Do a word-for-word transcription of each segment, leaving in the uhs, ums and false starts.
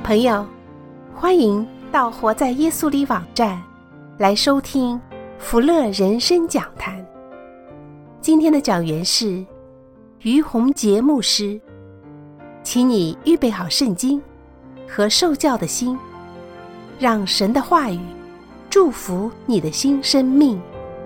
朋友，欢迎到活在耶稣里网站来收听福乐人生讲坛。今天的讲员是于洪杰牧师，请你预备好圣经和受教的心，让神的话语祝福你的新生命。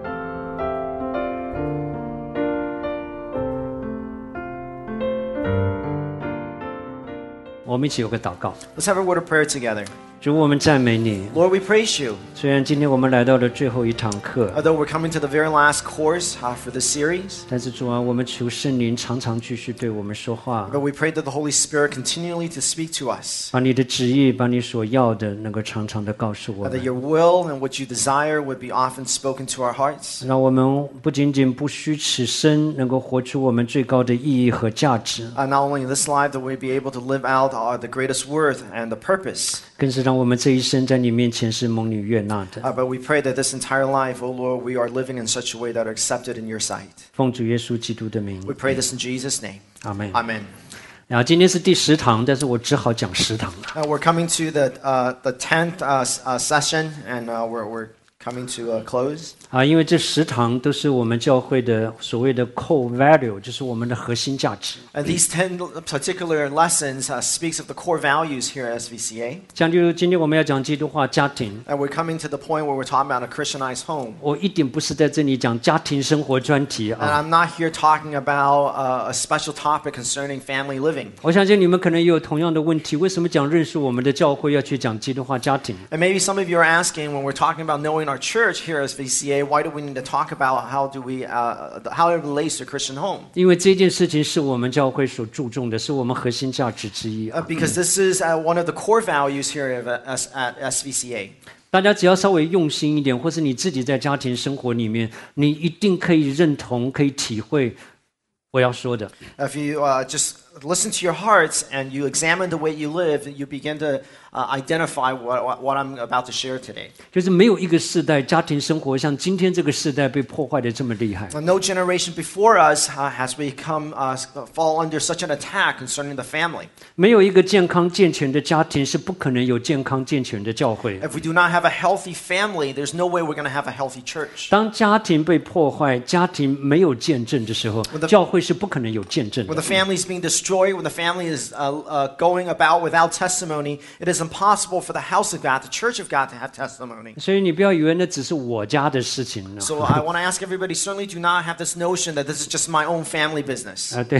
我们一起有个祷告。 Let's have a word of prayer together. 主，我们赞美你。 Lord, we praise you. 虽然今天我们来到了最后一堂课， Although we're coming to the very last course uh, for this series, 但是主啊，我们求圣灵常常继续对我们说话， but we pray that the Holy Spirit continually to speak to us, 把你的旨意，把你所要的能够常常的告诉我 uh, that 们， your will and what you desire would be often spoken to our hearts, 让我们不仅仅不虚此生，能够活出我们最高的意义和价值， uh, not only in this life that we'd be able to live out uh, the greatest worth and the purpose, 更是让我们这一生在你面前是蒙你悦纳的。 uh, but we pray that this entire life, oh Lord, we are living in such a way that are accepted in your sight. 奉主耶稣基督的名， We pray this in Jesus' name. 阿门。 Amen. 然后今天是第十堂，但是我只好讲十堂了。 Uh, we're coming to the uh, the tenth uh, uh, session, and uh, we're we're coming to a close. 啊，因为这十堂都是我们教会的所谓的 core value， 就是我们的核心价值。 And these ten particular lessons uh, speaks of the core values here at S V C A. 像就今天我们要讲基督化家庭， And we're coming to the point where we're talking about a Christianized home. 我一点不是在这里讲家庭生活专题 And 啊。 I'm not here talking about uh, a special topic concerning family living. 我相信你们可能也有同样的问题，为什么讲认识我们的教会要去讲基督化家庭？ And maybe some of you are asking, when we're talking about knowing our church here at S V C A, why do we need to talk about how do we uh, how it relates to a Christian home? 因为这件事情是我们教会所注重的，是我们核心价值之一 Uh, 啊。 because this is uh, one of the core values here at, S- at S V C A. 大家只要稍微用心一点，或是你自己在家庭生活里面，你一定可以认同、可以体会我要说的。 If you uh, just listen to your hearts and you examine the way you live, you begin to uh, identify what, what, what I'm about to share today. 就是没有一个世代家庭生活像今天这个世代被破坏的这么厉害。 Uh, No generation before us uh, has become uh, fall under such an attack concerning the family. 没有一个健康健全的家庭是不可能有健康健全的教会。 If we do not have a healthy family, there's no way we're going to have a healthy church. 当家庭被破坏，家庭没有见证的时候，教会是不可能有见证 When 的 the。family is being destroyed, when the family is uh, uh, going about without testimony, it is impossible for the house of God, the church of God, to have testimony. 所以你不要以为那只是我家的事情呢。 So I want to ask everybody, certainly do not have this notion that this is just my own family business. 啊，对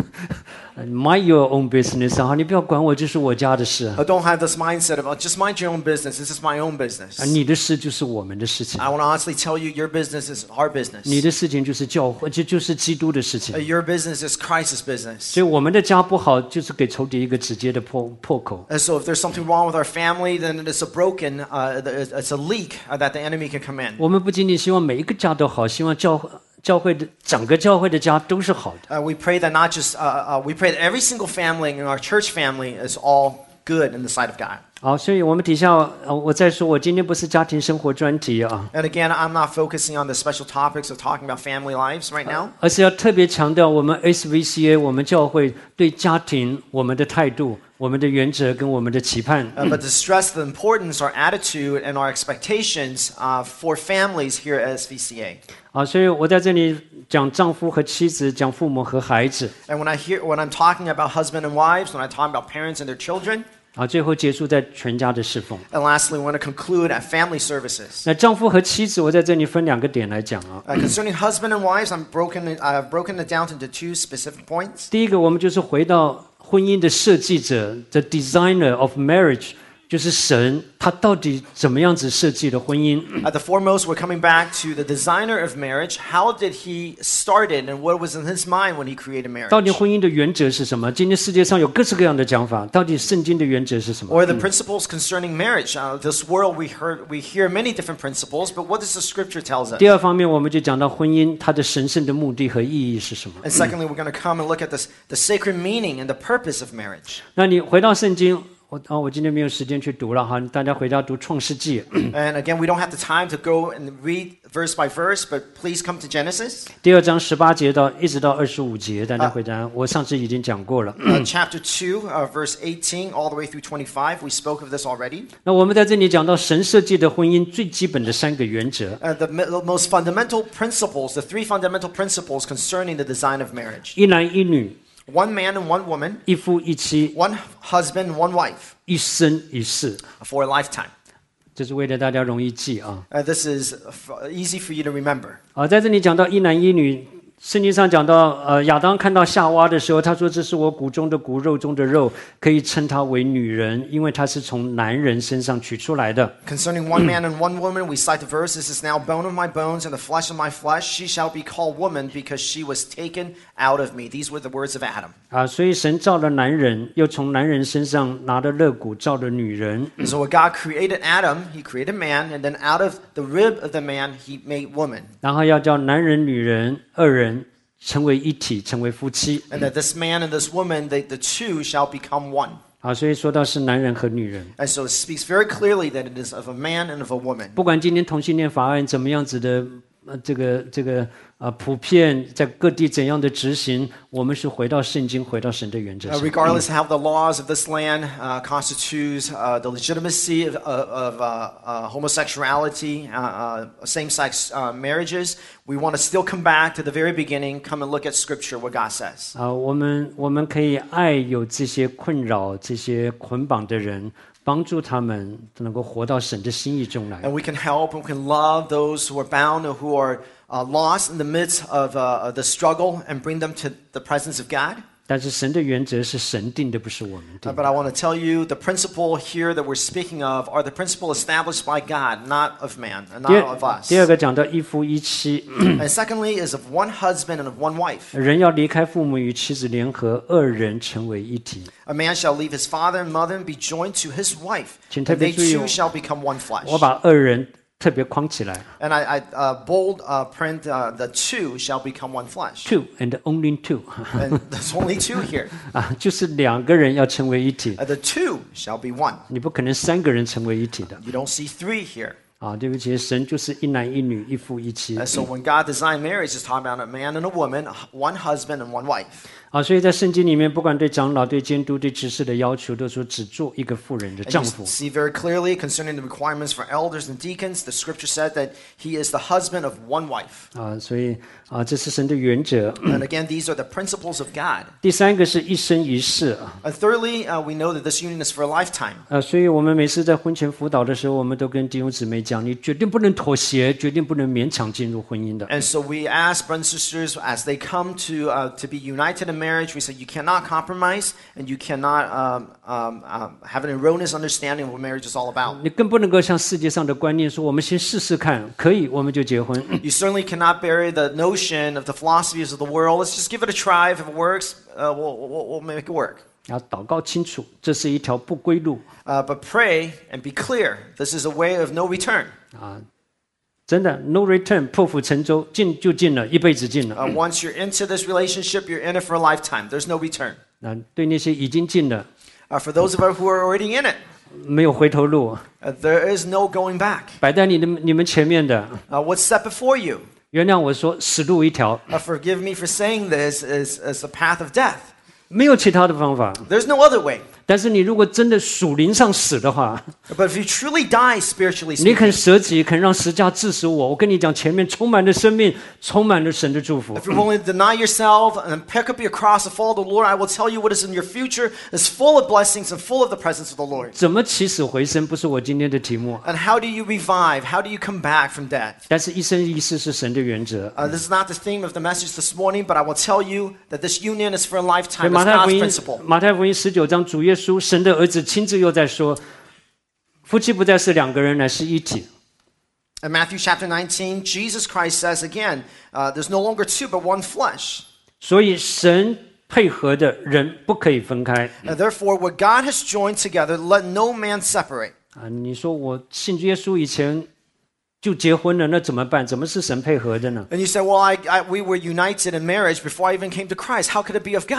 ，mind your own business 啊，你不要管我，就是我家的事啊， I don't have this mindset of, oh, just mind your own business. This is my own business. 啊你的事就是我们的事情， I want to honestly tell you, your business is our business. 你的事情就是教会，这就是基督的事 Uh, 情。 Your business is Christ's business. 所以我们的家不好，就是给仇敌一个直接的破破口。 And so if there's something wrong with our family, then it's a broken, uh, it's a leak uh, that the enemy can come in. 我们不仅仅希望每一个家都好，希望教教会的整个教会的家都是好的。 Uh, we pray that not just, uh, uh, we pray that every single family in our church family is all good in the sight of God. 好，所以我们底下，呃我再说，我今天不是家庭生活专题啊， And again, I'm not focusing on the special topics of talking about family lives right now. 而是要特别强调我们 S V C A 我们教会对家庭我们的态度、我们的原则跟我们的期盼。 Uh, but to stress the importance, our attitude, and our expectations uh, for families here at S V C A. 啊，所以我在这里讲丈夫和妻子，讲父母和孩子。 And when I hear, when I'm talking about husband and wives, when I talk about parents and their children, 啊，最后结束在全家的侍奉。 and lastly, we want to conclude at family services. 那丈夫和妻子，我在这里分两个点来讲啊。 Uh, concerning husband and wives, I'm broken. it- I've broken it down into two specific points. 第一个，我们就是回到婚姻的设计者，the designer of marriage，就是神，他到底怎么样子设计的婚姻？ At the foremost, we're coming back to the designer of marriage. How did he start it, and what was in his mind when he created marriage? 到底婚姻的原则是什么？今天世界上有各式各样的讲法，到底圣经的原则是什么？ Or the principles concerning marriage. Uh, this world, we heard, we hear many different principles, but what does the scripture tells us? 第二方面，我们就讲到婚姻它的神圣的目的和意义是什么？ And secondly, we're going to come and look at this, the sacred meaning and the purpose of marriage. 那你回到圣经， 我啊，我今天没有时间去读了哈，大家回家读创世纪。 And again, we don't have the time to go and read verse by verse, but please come to Genesis. 第二章十八节到一直到二十五节，大家回家。我上次已经讲过了。 Uh, chapter two, uh, verse eighteen, all the way through twenty-five. We spoke of this already. 那我们在这里讲到神设计的婚姻最基本的三个原则： Uh, the, the most fundamental principles, the three fundamental principles concerning the design of marriage. 一男一女， One man and one woman, 一夫一妻， one husband and one wife 一生一世。 for a lifetime. 这是为了大家容易记啊。 Uh, this is f- easy for you to remember. 啊，在这里讲到一男一女。 圣经上讲到，呃，亚当看到夏娃的时候，他说：“这是我骨中的骨，肉中的肉，可以称她为女人，因为她是从男人身上取出来的。” Concerning one man and one woman, we cite the verse, This is now bone of my bones and the flesh of my flesh. She shall be called woman because she was taken out of me. These were the words of Adam. 啊，所以神造了男人，又从男人身上拿了肋骨造了女人。 So when God created Adam, he created man, and then out of the rib of the man, he made woman. 然后要叫男人、女人二人成为一体，成为夫妻。 And that this man and this woman, they, the two shall become one. 啊，所以说到是男人和女人。 And so it speaks very clearly that it is of a man and of a woman. 不管今天同性恋法案怎么样子的，呃，这个这个呃普遍在各地怎样的执行，我们是回到圣经，回到神的原则 Uh, 上。 regardless how the laws of this land uh, constitutes uh, the legitimacy of, of uh, uh, homosexuality, uh, uh, same-sex uh, marriages, we want to still come back to the very beginning, come and look at Scripture, what God says. 啊，我们我们可以爱有这些困扰、这些捆绑的人，帮助他们能够活到神的心意中来。 And we can help and we can love those who are bound or who are uh, lost in the midst of, uh, of the struggle and bring them to the presence of God. 但是神的原则是神定的，不是我们 Uh, 定 but 的。 I want to tell you the principle here that we're speaking of are the principle established by God, not of man, and 第 not 二 of us. 第二个讲到一夫一妻， And secondly is of one husband and of one wife. 人要离开父母与妻子联合，二人成为一体。 A man shall leave his father and mother and be joined to his wife, 请 and 特别 they 注意 two shall become one flesh. 我把二人特别框起来 And I, I uh, bold uh, print uh, the two shall become one flesh. ，two and only two， And there's only two here. 啊，就是两个人要成为一体， Uh, the two shall be one. 你不可能三个人成为一体的 You don't see three here. 啊！对不起，神就是一男一女，一夫一妻 And so when God designed marriage, it's talking about a man and a woman, one husband and one wife. 啊！所以在圣经里面，不管对长老、对监督、对执事的要求，都说只做一个妇人的 And 丈 you 夫。 see very clearly concerning the requirements for elders and deacons, the scripture said that he is the husband of one wife. 啊，所以啊，这是神的原则。 And again, these are the principles of God. 第三个是一生一世啊， And thirdly, uh, we know that this union is for a lifetime. 啊，所以我们每次在婚前辅导的时候，我们都跟弟兄姊妹讲，你绝对不能妥协，绝对不能勉强进入婚姻的。 And so we ask brothers and sisters as they come to uh, to be united in marriage, we say you cannot compromise and you cannot um, um, um, have an erroneous understanding of what marriage is all about. 你更不能够像世界上的观念说，我们先试试看，可以我们就结婚。 You certainly cannot bury the notion of the philosophies of the world. Let's just give it a try. If it works, uh, we'll, we'll, we'll make it work. 要祷告清楚，这是一条不归路 Uh, but pray and be clear. This is a way of no return. 啊！真的 ，no return，破釜沉舟，进就进了，一辈子进了。 Uh, once you're into this relationship, you're in it for a lifetime. There's no return. 那对那些已经进了， Uh, for those of us who are already in it, 没有回头路， uh, there is no going back. 摆在你的你们前面的， Uh, what's set before you? 原谅我说死路一条， Uh, forgive me for saying this is, is a path of death. 没有其他的方法。 There's no other way. 但是你如果真的属灵上死的话， But if you truly die spiritually 你 speaking, 肯舍己，肯让十架致死我，我跟你讲，前面充满了生命，充满了神的祝福 if。you're willing to deny yourself and pick up your cross and follow the Lord, I will tell you what is in your future is full of blessings and full of the presence of the Lord. 怎么起死回生不是我今天的题目， And how do you revive? How do you come back from death? 但是一生一世是神的原则。 Uh, this is not the theme of the message this morning, but I will tell you that this union is for a 所以 lifetime. 马 It's 太福 God's 音 principle. 马太福音十九章，主耶稣神的儿子亲自又在说，夫妻不再是两个人，乃是一体。 In Matthew chapter nineteen, Jesus Christ says again, uh, there's no longer two, but one flesh. 所以神配合的人不可以分开 And therefore, what God has joined together, let no man separate. 啊！你说我信耶稣以前就结婚了，那怎么办？怎么是神配合的呢？ And you say, well, I, I, we were united in marriage before I even came to Christ. How could it be of God?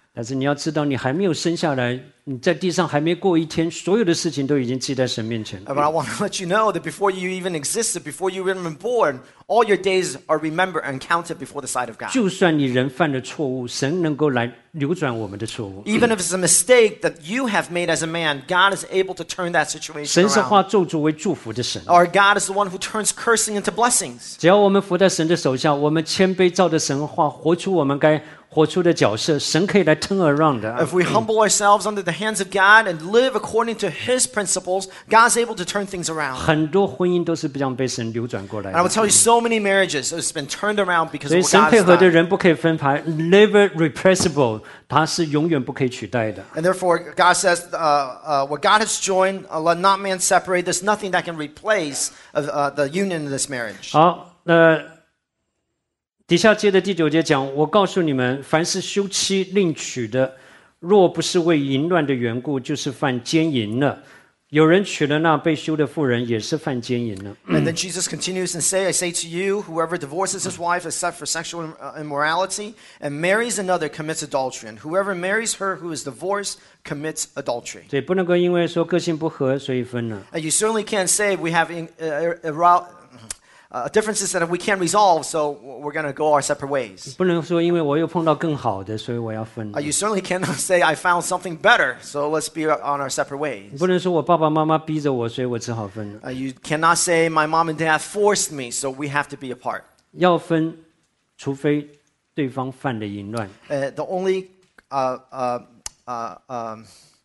但是你要知道，你还没有生下来，你在地上还没过一天，所有的事情都已经记在神面前。 But I want to let you know that before you even existed, before you were even born, all your days are remembered and counted before the sight of God. 就算你人犯了错误，神能够来扭转我们的错误。 Even if it's a mistake that you have made as a man, God is able to turn that situation 神是 around. 化咒诅为祝福的神。 Our God is the one who turns cursing into blessings. 只要我们伏在神的手下，我们谦卑照着神话，活出我们该活出的角色，神可以来 turn around 的。 If we humble ourselves under the hands of God and live according to His principles, God's able to turn things around. 很多婚姻都是这样被神扭转过来 And I will 的。 tell you, so many marriages has been turned around because 所以 of 神 what 配 God 合 has 的 done. 人不可以分牌 ，never replaceable，它是永远不可以取代的。 And therefore, God says, uh, uh, what God has joined, uh, let not man separate. There's nothing that can replace uh, uh, the union in this marriage. 好，呃，底下接着第九节讲，我告诉你们，凡是休妻另娶的，若不是为淫乱的缘故，就是犯奸淫了。有人娶了那被休的妇人，也是犯奸淫了。 And then Jesus continues and say, I say to you, whoever divorces his wife except for sexual uh, immorality and marries another commits adultery. And whoever marries her who is divorced commits adultery. 所以不能够因为说个性不合，所以分了。 And you certainly can't say we have in, uh, uh, uh, differences that we can't resolve, so we're going to go our separate ways. 不能说因为我又碰到更好的，所以我要分 Uh,。you certainly cannot say I found something better, so let's be on our separate ways. 不能说我爸爸妈妈逼着我，所以我只好分了。 Uh, you cannot say my mom and dad forced me, so we have to be apart. 要分，除非对方犯了淫乱。 Uh, the only uh, uh, uh, um,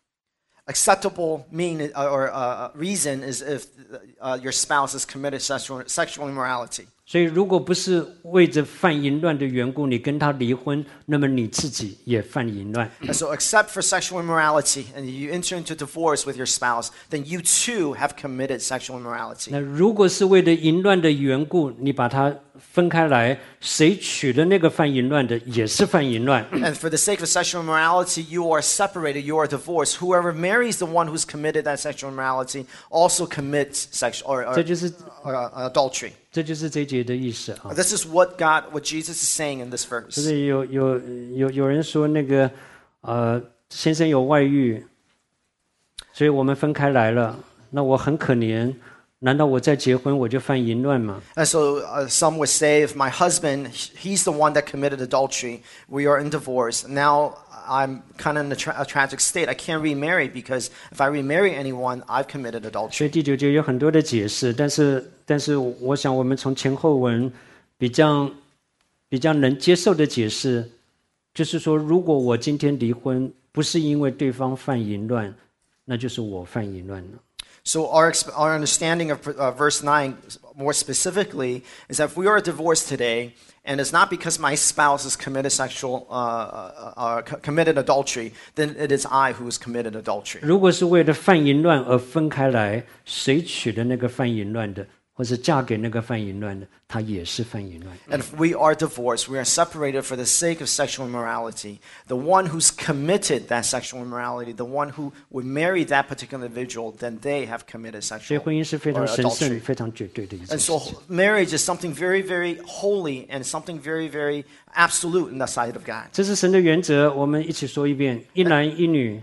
acceptable mean uh, or uh, reason is if uh, your spouse has committed sexual, sexual immorality. 所以，如果不是为着犯淫乱的缘故，你跟他离婚，那么你自己也犯淫乱。 And so, except for sexual immorality, and you enter into divorce with your spouse, then you too have committed sexual immorality. 那如果是为了淫乱的缘故，你把它分开来，谁娶了那个犯淫乱的，也是犯淫乱。 And for the sake of sexual immorality, you are separated, you are divorced. Whoever marries the one who's committed that sexual immorality also commits sexual or, or, 这就是 or, uh, adultery. 这就是这一节的意思啊。 This is what God, what Jesus is saying in this 就 verse. 是有有有有人说那个呃先生有外遇，所以我们分开来了。那我很可怜，难道我再结婚我就犯淫乱吗？ And so uh, some would say, if my husband, he's the one that committed adultery, we are in divorce. Now I'm kind of in a, tra- a tragic state. I can't remarry because if I remarry anyone, I've committed 所 adultery. 以第九节有很多的解释，但是但是我想我们从前后文比较比较能接受的解释，就是说，如果我今天离婚，不是因为对方犯淫乱，那就是我犯淫乱了。 So our, exp- our understanding of uh, verse nine, more specifically, is that if we are divorced today, and it's not because my spouse has committed sexual, uh, uh, uh, c- committed adultery, then it is I who has committed adultery. 如果是为了犯淫乱而分开来，谁娶了那个犯淫乱的，或是嫁给那个犯淫乱的，他也是犯淫乱。 And if we are divorced, we are separated for the sake of sexual immorality. The one who's committed that sexual immorality, the one who would marry that particular individual, then they have committed 所以 sexual 婚姻是非 or 常神 adultery. 圣、非常绝对的一件 And 事 so 情。 marriage is something very, very holy and something very, very absolute in the sight of God. 这是神的原则，我们一起说一遍：一男一女，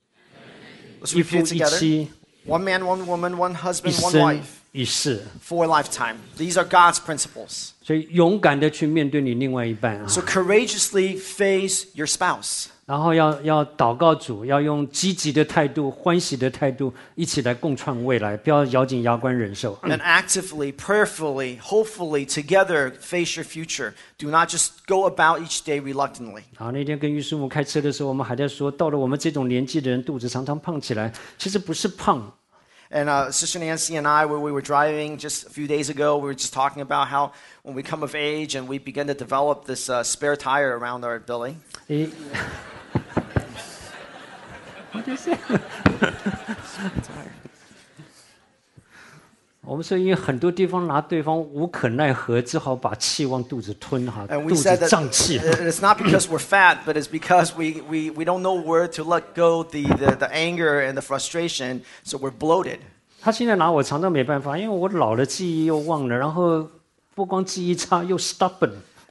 Let's 一夫 repeat it 一 together. 妻， One man, one woman, one 一 husband, one 生 wife 一世。 for a lifetime. These are God's principles. 所以勇敢的去面对你另外一半啊， So courageously face your spouse. 然后要要祷告主，要用积极的态度、欢喜的态度，一起来共创未来，不要咬紧牙关忍受。 And actively, prayerfully, hopefully, together face your future. Do not just go about each day reluctantly. 好，那天跟于师母开车的时候，我们还在说，到了我们这种年纪的人，肚子常常胖起来，其实不是胖。 And uh, Sister Nancy and I, when we were driving just a few days ago, we were just talking about how when we come of age and we begin to develop this uh, spare tire around our belly. 诶，我就是。我们说，因为很多地方拿对方无可奈何，只好把气往肚子吞哈， And 肚 we 子 said that 胀气。 it's not because we're fat, but it's because we, we, we don't know where to let go the, the, the anger and the frustration, so we're bloated. 他现在拿我常常没办法，因为我老了，记忆又忘了，然后不光记忆差，又 stubborn。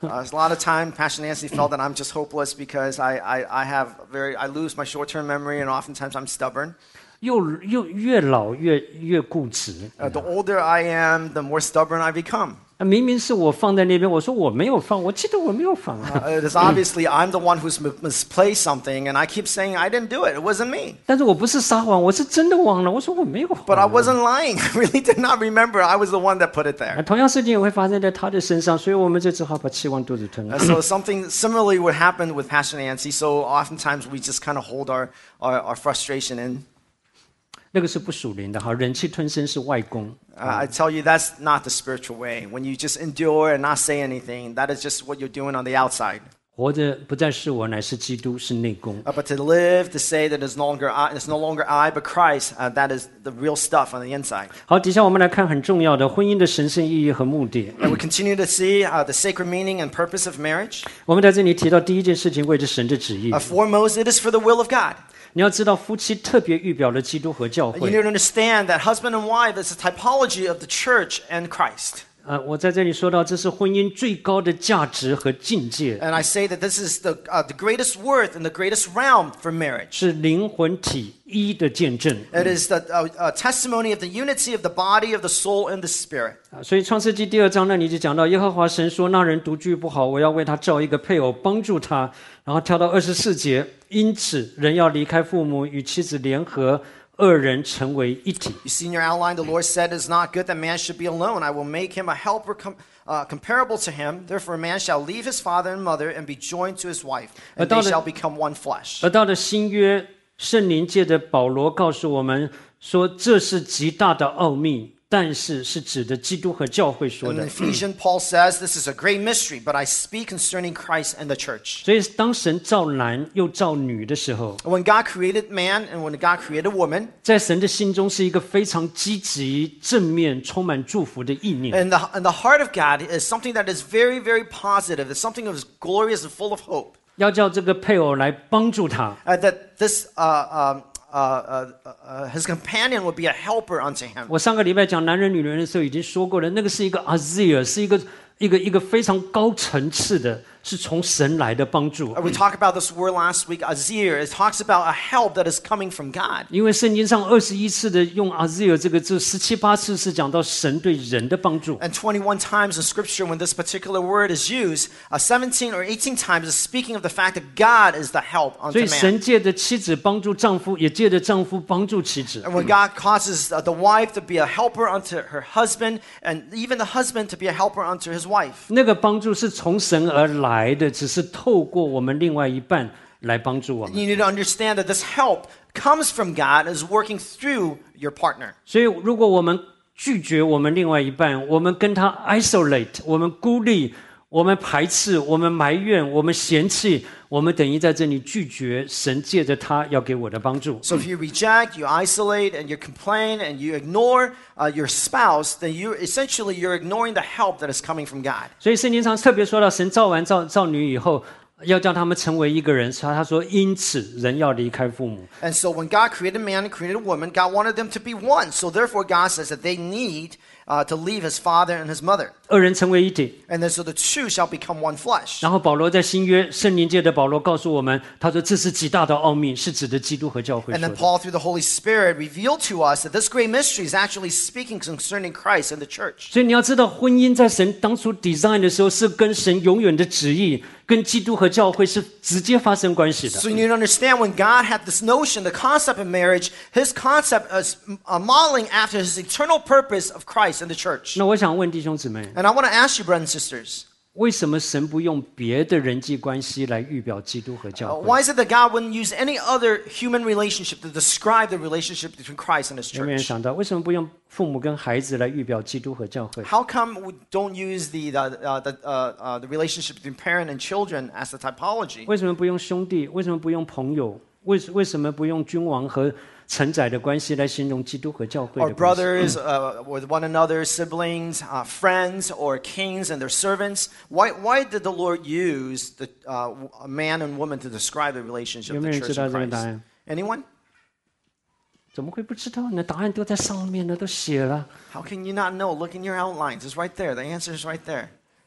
Uh, a lot of time, Pastor Nancy felt that I'm just hopeless because I, I, I have very, I lose my short-term memory, and oftentimes I'm stubborn. 又又越老越越固执。 Uh, the older I am, the more stubborn I become. 明明是我放在那边，我说我没有放，我记得我没有放啊。 Uh, it is obviously I'm the one who's misplaced something, and I keep saying I didn't do it. It wasn't me. 但是我不是撒谎，我是真的忘了。我说我没有放。 But I wasn't lying. I really did not remember. I was the one that put it there. 同样事情也会发生在他的身上，所以我们就只好把气往肚子吞。 Uh, so something similarly would happen with Pastor Nancy. So oftentimes we just kind of hold our, our, our frustration in. 那个是不属灵的，好，忍气吞声是外功。 Uh, I tell you, that's not the spiritual way. When you just endure and not say anything, that is just what you're doing on the outside. 活着不再是我，乃是基督，是内功。 Uh, but to live, to say that it's no longer I, it's no longer I, but Christ, uh, that is the real stuff on the inside. 好，底下我们来看很重要的婚姻的神圣意义和目的。 And we continue to see uh, the sacred meaning and purpose of marriage. 我们在这里提到第一件事情，为着神的旨意。 Uh, foremost, it is for the will of God. 你要知道，夫妻特别预表了基督和教 You 会。 need to understand that husband and wife is a typology of the church and Christ. 呃，我在这里说到，这是婚姻最高的价值和境界， And I say that this is the, uh, the greatest worth and the greatest realm for marriage. 是灵魂体一的见证。 It is the uh, uh, testimony of the unity of the body, of the soul, and the spirit. 啊所以创世纪第二章那里就讲到，耶和华神说：“那人独居不好，我要为他造一个配偶，帮助他。”然后跳到二十四节，因此人要离开父母，与妻子联合。二人成为一体。 You see in your outline, the Lord said, "It is not good that man should be alone. I will make him a helper com- uh, comparable to him. Therefore, a man shall leave his father and mother and be joined to his wife, and they shall become one flesh." 而到了新约，圣灵借着保罗告诉我们说，这是极大的奥秘。但是是指的基督和教会说 In 的。 Ephesians, Paul says, "This is a great mystery, but I speak concerning Christ and the church." 所以当神造男又造女的时候， When God created man and when God created woman, 在神的心中是一个非常积极、正面、充满祝福的意念。 and the, and the heart of God is something that is very, very positive. It's something that is glorious and full of hope. 要叫这个配偶来帮助他， Uh, that this uh, um, uh, uh, uh, his companion would be a helper unto him. 我上个礼拜讲男人女人的时候已经说过了，那个是一个 azir， 是一个一个一个非常高层次的，是从神来的帮助。 Uh, we talked about this word last week, azir. It talks about a help that is coming from God. 因为圣经上二十一次的用 azir 这个字，十七八次是讲到神对人的帮助。 And twenty-one times in Scripture, when this particular word is used, uh, seventeen or eighteen times is speaking of the fact that God is the help 所 unto 以神 man. 借着妻子帮助丈夫，也借着丈夫帮助妻子。 And when God causes uh, the wife to be a helper unto her husband, and even the husband to be a helper unto his wife. 那个帮助是从神而来的，只是透过我们另外一半来帮助我们。 You need to understand that this help comes from God and is working through your partner. 所以，如果我们拒绝我们另外一半，我们跟他 isolate， 我们孤立，我们排斥，我们埋怨，我们嫌弃，我们等于在这里拒绝神借着他要给我的帮助。 So if you reject, you isolate, and you complain, and you ignore uh, your spouse, then you essentially you're ignoring the help that is coming from God. 所以圣经上特别说到，神造完造造女以后，要叫他们成为一个人。他他说，因此人要离开父母。 And so when God created man and created a woman, God wanted them to be one. So therefore God says that they need uh, to leave his father and his mother. 二人成为一体。 And then so the two shall become one flesh. 然后保罗在新约圣灵界的保罗告诉我们，他说这是极大的奥秘，是指的基督和教会 And 说 then 的。 Paul, through the Holy Spirit, revealed to us that this great mystery is actually speaking concerning Christ and the church. 所以你要知道，婚姻在神当初 design 的时候，是跟神永远的旨意、跟基督和教会是直接发生关系的。 So you need to understand when God had this notion, the concept of marriage, his concept is uh, modeling after his eternal purpose of Christ and the church. 那我想问弟兄姊妹， And I want to ask you, brothers and sisters, 为什么神不用别的人际关系来预表基督和 uh, 教会？ why is it that God wouldn't use any other human relationship to describe the relationship between Christ and his 有没有人 church? 想到，为什么不用父母跟孩子来预表基督和教会？ How come we don't use the, the, uh, the, uh, uh, the relationship between parent and children as the typology? 为什么不用兄弟？为什么不用朋友？为为什么不用君王和承载的关系来形容基督和教会 Or 的关系？ brothers uh, with one another, siblings, uh, friends, or kings and their servants? Why, why did the Lord use the uh, a man and woman to describe the relationship 有 of 没 the 有人知 church 道 and 这个答 Christ? 案？ Anyone? 怎么会不知道呢？答案都在上面了，都写了。 How can you not know? Look in your outlines. It's right there. The answer is right there.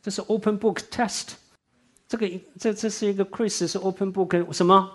这是 open book test。这个这这是一个 quiz， 是 open book 什么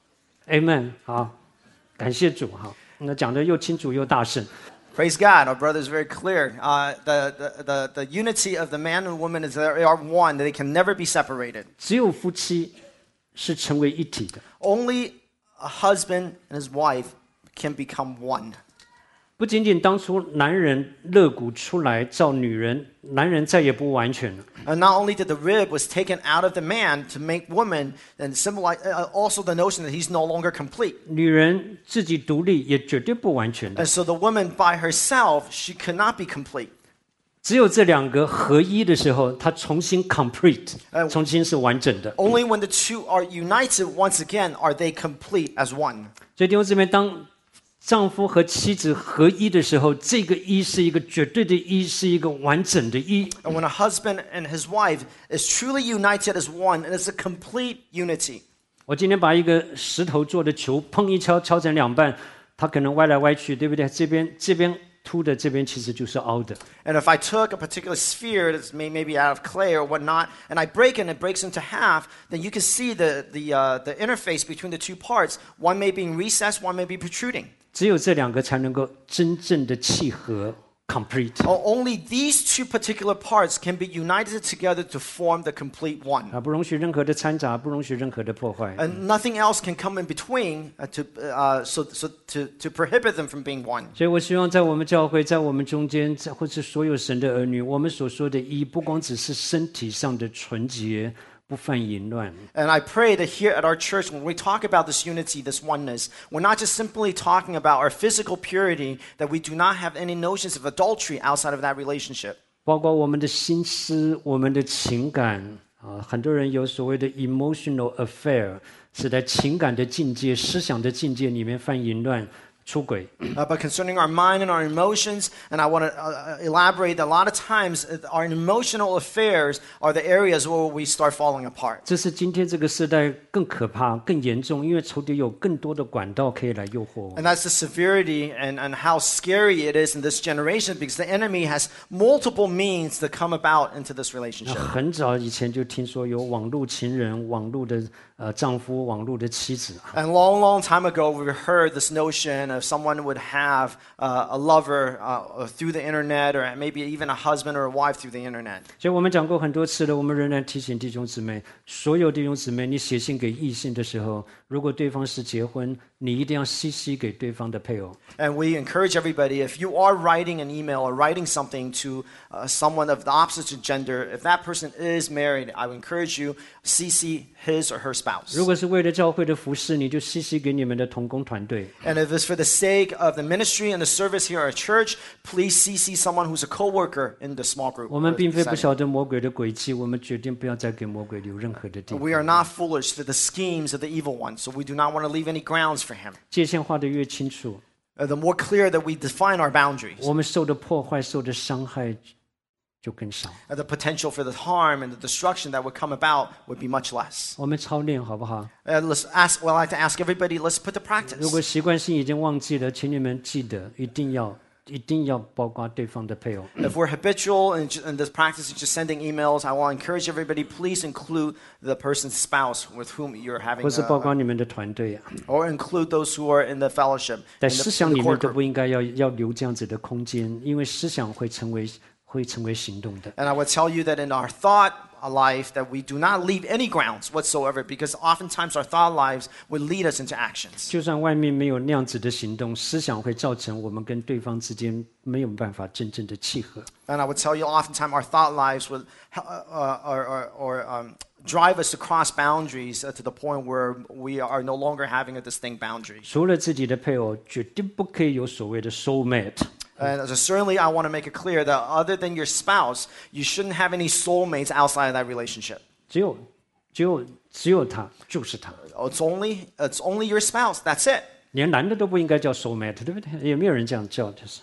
？Amen。好，感谢主哈，那讲的又清楚又大声。 Praise God, our brother is very clear. Uh, the, the, the, the unity of the man and woman is they are one, they can never be separated. 只有夫妻是成为一体的。 Only a husband and his wife can become one. 不仅仅当初男人肋骨出来造女人，男人再也不完全了。 And not only did the rib was taken out of the man to make woman, and symbolize uh, also the notion that he's no longer complete. 女人自己独立也绝对不完全的。 And so the woman by herself, she could not be complete. 只有这两个合一的时候，她重新 complete， Uh, 重新是完整的。 Only when the two are united once again are they complete as one. 所以弟兄姊妹，当丈夫和妻子合一的时候，这个一是一个绝对的一，是一个完整的一。 And when a husband and his wife is truly united as one, and it's a complete unity. 我今天把一个石头做的球砰一敲，敲成两半，它可能歪来歪去，对不对？这边这边凸的，这边其实就是凹的。 And if I took a particular sphere that's may, maybe out of clay or whatnot, and I break it and it breaks into half, then you can see the, the, uh, the interface between the two parts. One may be in recess, one may be protruding. 只有这两个才能够真正的契合 complete。 Only these two particular parts can be united together to form the complete one. 啊，不容许任何的掺杂，不容许任何的破坏。 And nothing else can come in between uh, to, uh, so, so to, to prohibit them from being one. 所以我希望在我们教会，在我们中间，在或是所有神的儿女，我们所说的一，不光只是身体上的纯洁，不犯淫乱。 And I pray that here at our church, when we talk about this unity, this oneness, we're not just simply talking about our physical purity, that we do not have any notions of adultery outside of that relationship. 包括我们的心思、我们的情感啊，很多人有所谓的 emotional affair， 是在情感的境界、思想的境界里面犯淫乱、出轨。 Uh, but concerning our mind and our emotions, and I want to uh, elaborate that a lot of times uh, our emotional affairs are the areas where we start falling apart. 这是今天这个时代更可怕、更严重，因为仇敌有更多的管道可以来诱惑我 And that's the severity and, and how scary it is in this generation because the enemy has multiple means to come about into this relationship. 很早以前就听说有网络情人、网络的呃丈夫、网络的妻子。 And long, long time ago, we heard this notion of someone would have uh, a lover uh, through the internet or maybe even a husband or a wife through the internet. 所以我们讲过很多次了，我们仍然提醒弟兄姊妹，所有弟兄姊妹，你写信给异性的时候，如果对方是结婚，你一定要 C C 给对方的配偶。 And we encourage everybody, if you are writing an email or writing something to uh, someone of the opposite gender, if that person is married, I would encourage you C C his or her spouse. 如果是为了教会的服事，你就 C C 给你们的同工团队。 And if it's for the sake of the ministry and the service here at church, please C C someone who's a co-worker in the small group. 我们并非不 setting. 晓得魔鬼的诡计，我们决定不要再给魔鬼留任何的地 We 方。 are not foolish to the schemes of the evil one, so we do not want to leave any grounds for him. 界限画得越清楚， Uh, the more clear that we define our boundaries, 我们受的破坏、受的伤害就更少。 uh, the potential for the harm and the destruction that would come about would be much less. 我们操练好不好？ Uh, let's ask. Well, I like to ask everybody. Let's put the 如果 practice. 习惯性已经忘记了，请你们记得，一定要一定要包括对方的配偶。 If we're habitual in, in this practice of just sending emails, I want to encourage everybody. Please include the person's spouse with whom you're having, 或是包 uh, 括你们的团队啊， or include those who are in the fellowship. 在 in the- 思 in 想 the 里 core 面都 group. 不应该要要留这样子的空间，因为思想会成为会成为行动的。 And I would tell you that in our thought life that we do not leave any grounds whatsoever because oftentimes our thought lives would lead us into actions. 就算外面没有那样子的行动，思想会造成我们跟对方之间没有办法真正的契合。 And I would tell you oftentimes our thought lives would uh, uh, or, or, or um, drive us to cross boundaries uh, to the point where we are no longer having a distinct boundary. 除了自己的配偶，绝对不可以有所谓的 soul mate。 And so certainly I want to make it clear that other than your spouse, you shouldn't have any soulmates outside of that relationship. 只有只有只有他，就是他。 It's only, it's only your spouse. That's it. 连男的都不应该叫 soul mate， 对不对？也没有人这样叫，就是。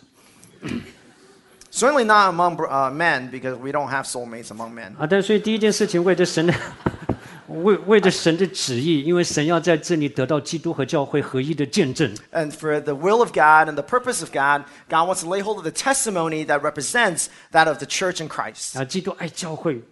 Certainly not among uh, men because we don't have soulmates among men. 啊，但所以第一件事情，为着神的，为为着神的旨意，因为神要在这里得到基督和教会合一的见证。 And for the will of God and the purpose of God, God wants to lay hold of the testimony that represents that of the church in Christ. 啊，基督爱教会，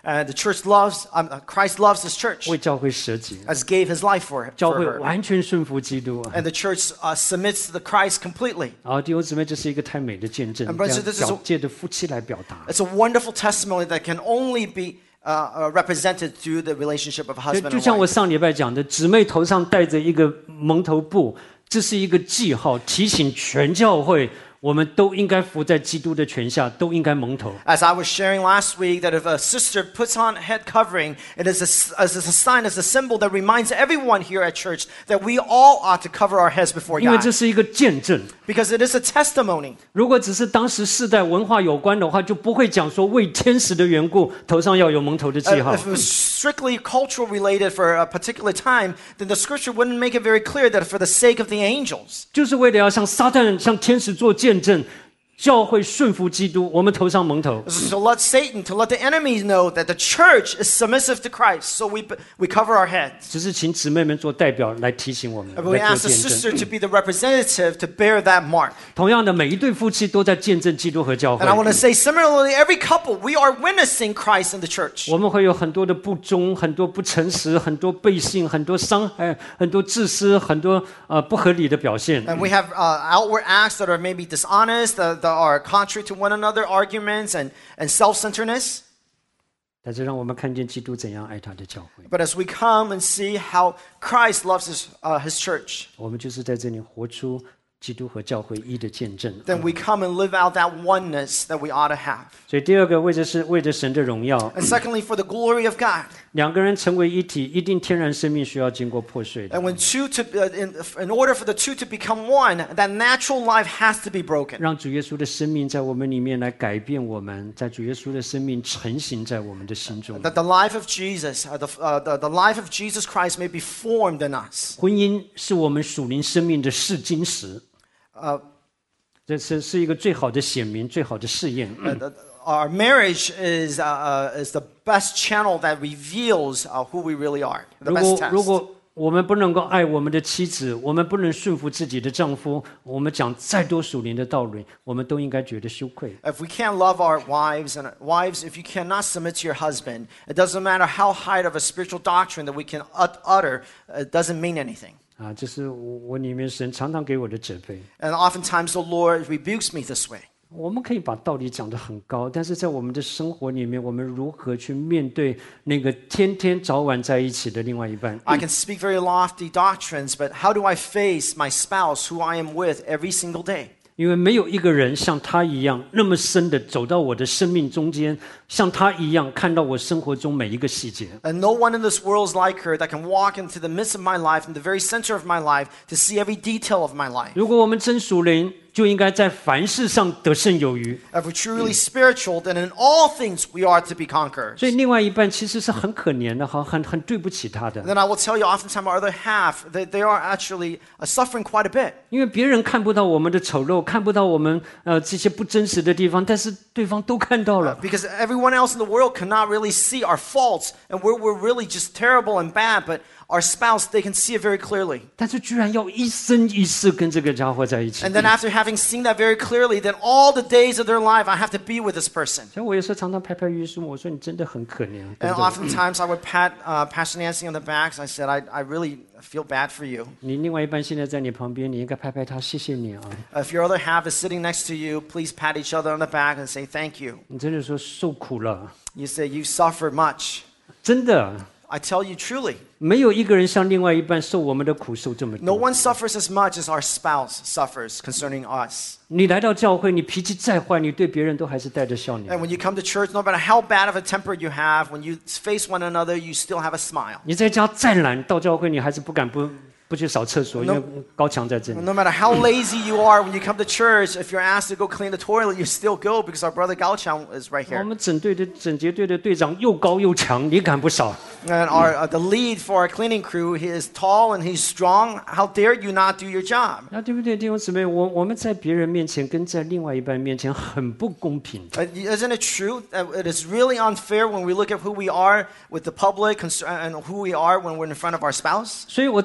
Uh, the church loves, um, Christ loves his church, 为教会舍己， as gave his life for, 教 for 会 her. 完全顺服基督啊！ And the church uh, submits to the Christ completely. 好，弟兄姊妹，这是一个太美的见证， And brothers and 这 sisters, 样借着夫妻来表达。 It's a wonderful testimony that can only be uh, uh, represented through the relationship of 就 husband 就 and 像我 wife. 上礼拜讲的，姊妹头上戴着一个蒙头布，这是一个记号，提醒全教会，我们都应该服在基督的权下，都应该蒙头。 As I was sharing last week, that if a sister puts on head covering, it is a, as a sign, as a symbol that reminds everyone here at church that we all ought to cover our heads before 因为 God. 这是一个见证。 Because it is a testimony. 如果只是当时世代文化有关的话，就不会讲说为天使的缘故，头上要有蒙头的记 Uh, 号。 if it was strictly cultural related for a particular time, then the scripture wouldn't make it very clear that for the sake of the angels. 就是为了要向撒旦、向天使做见证，教会顺服基督，我们头上蒙头。 So let Satan, to let the enemies know that the church is submissive to Christ. So we, we cover our heads. 只是请姊妹们做代表来提醒我们， But we 来 ask 做 the 见 sister 证。 to be the representative to bear that mark. 同样的，每一对夫妻都在见证基督和教会 And I。want to say similarly, every couple, we are witnessing Christ in the church. 我们会有很多的不忠、很多不诚实、很多背信、很多伤害、很多自私、很多呃不合理的表现。 And we have uh, outward acts that are maybe dishonest, that, that are contrary to one another, arguments and, and self-centeredness. 但是让我们看见基督怎样爱他的教会， But as we come and see how Christ loves his, uh, his church, 我们就是在这里活出基督和教会一的见证。 then we come and live out that oneness that we ought to have. 所以第二个，为着是为着神的荣耀， And secondly, for the glory of God. 两个人成为一体，一定天然生命需要经过破碎的。 And when two to, uh, in, in order for the two to become one, that natural life has to be broken. 让主耶稣的生命在我们里面来改变我们，在主耶稣的生命成型在我们的心中。 That the life of Jesus, uh, the, uh, the, the life of Jesus Christ may be formed in us. 婚姻是我们属灵生命的试金石， Uh, 这是是一个最好的显明、最好的试验。 uh, the- our marriage is, uh, uh, is the best channel that reveals uh, who we really are. The 如 best 果如 test. 果我们不能够爱我们的妻子，我们不能顺服自己的丈夫，我们讲再多属灵的道理，我们都应该觉得羞愧。 If we can't love our wives, and wives, if you cannot submit to your husband, it doesn't matter how high of a spiritual doctrine that we can ut- utter, it doesn't mean anything. 啊，这是我我里面神常常给我的责备。 And oftentimes the Lord rebukes me this way. 我们可以把道理讲得很高，但是在我们的生活里面，我们如何去面对那个天天早晚在一起的另外一半？ I can speak very lofty doctrines, but how do I face my spouse who I am with every single day? 因为没有一个人像他一样那么深的走到我的生命中间，像他一样看到我生活中每一个细节。 And no one in this world is like her that can walk into the midst of my life, in the very center of my life, to see every detail of my life. 如果我们真属灵，就应该在凡事上得胜有余。 If we're truly spiritual, then in all things we are to be conquerors. 所以另外一半其实是很可怜的，哈，很很对不起他的， And then I will tell you, oftentimes our other half, they, they are actually uh, suffering quite a bit. 因为别人看不到我们的丑陋，看不到我们呃这些不真实的地方，但是对方都看到了。 Because everyone else in the world cannot really see our faults, and we're, we're really just terrible and bad, but our spouse, they can see it very clearly. 但是居然要一生一世跟这个家伙在一起。 And then after having seen that very clearly, then all the days of their life, I have to be with this person. 所以我有时候常常拍拍约书，我说你真的很可怜。对 And 不对 oftentimes I would pat uh, Pastor Nancy on the back, and I said, I, I really feel bad for you. 你另外一半现在在你旁边，你应该拍拍他，谢谢你啊！ If your other half is sitting next to you, please pat each other on the back and say thank you. 你真的说受苦了， You say, you suffered much. 真的 I tell you truly, 没有一个人像另外一半受我们的苦受这么 no 多。 one suffers as much as our spouse suffers concerning us. 你来到教会，你脾气再坏，你对别人都还是带着笑脸。 And when you come to church, no matter how bad of a temper you have, when you face one another, you still have a smile. 你在家再懒，到教会你还是不敢不不去扫厕所，因为高墙在这里。 No matter how lazy you are when you come to church, if you're asked to go clean the toilet, you still go because our brother Gao Chang is right 我 here. 们整队的整洁队的队长又高又强，你敢不扫？ And our, uh, the lead for our cleaning crew, he is tall and he's strong. How dare you not do your job? 啊，对不对，弟兄姊妹？我我们在别人面前跟在另外一半面前很不公平。 Uh, Isn't it true that it is really unfair when we look at who we are with the public cons- and who we are when we're in front of our spouse? 所以我讲约书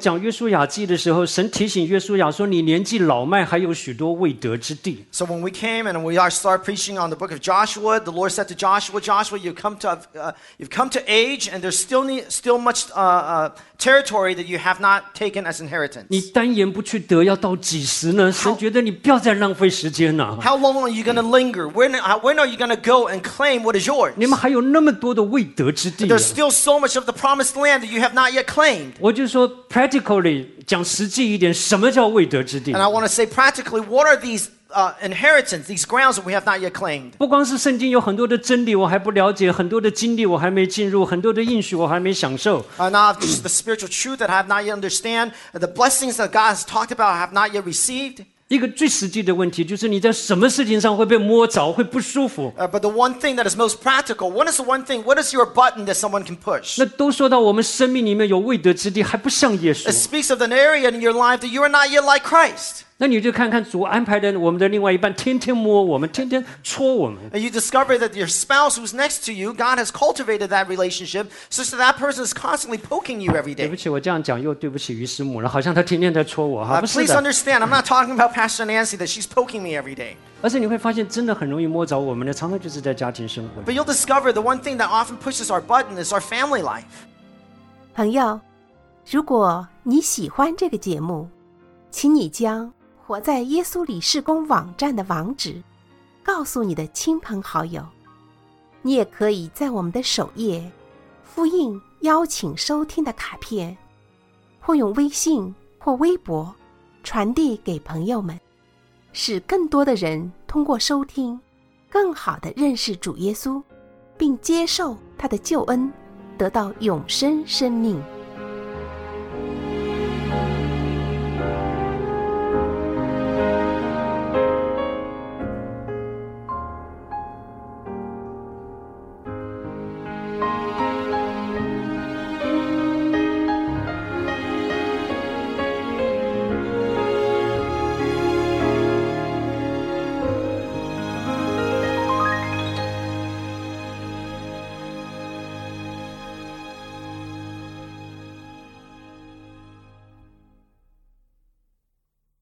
亚记的时候，神提醒约书亚说：“你年纪老迈，还有许多未得之地。” So when we came and we started preaching on the book of Joshua, the Lord said to Joshua, Joshua, you've come to, uh, you've come to age, and there's still, need, still much uh, uh, territory that you have not taken as inheritance. 你单言不去得，要到几时呢？神觉得你不要再浪费时间了。 How long are you going to linger? When, when are you going to go and claim what is yours? 你们还有那么多的未得之地。 There's still so much of the promised land that you have not yet claimed. 我就说 practically 讲实际一点，什么叫未得之地？ And I want to say practically, what are these uh, inheritance, these grounds that we have not yet claimed? 不光是圣经有很多的真理我还不了解，很多的经历我还没进入，很多的应许我还没享受。 Uh, now, the spiritual truth that I have not yet understand, the blessings that God has talked about, I have not yet received. 一个最实际的问题就是你在什么事情上会被摸着，会不舒服。 Uh, but the one thing that is most practical, what is the one thing, what is your button that someone can push? 那都说到我们生命里面有未得之地，还不像耶 It 稣。 speaks of an area in your life that you are not yet like Christ. 那你就看看主安排的我们的另外一半，天天摸我们，天天戳我们。 And you discover that your spouse who's next to you, God has cultivated that relationship such that that person is constantly poking you every 对 day. 不起，我这样讲又对不起于师母了，好像他天天在戳我哈， Uh, 不是 please 的。 understand, I'm not talking about Pastor Nancy that she's poking me every day. 而且你会发现，真的很容易摸着我们的，常常就是在家庭生活。 But you'll discover the one thing that often pushes our button is our family life. 朋友，如果你喜欢这个节目，请你将活在耶稣里事工网站的网址告诉你的亲朋好友。你也可以在我们的首页复印邀请收听的卡片，或用微信或微博传递给朋友们，使更多的人通过收听更好地认识主耶稣，并接受他的救恩，得到永生生命。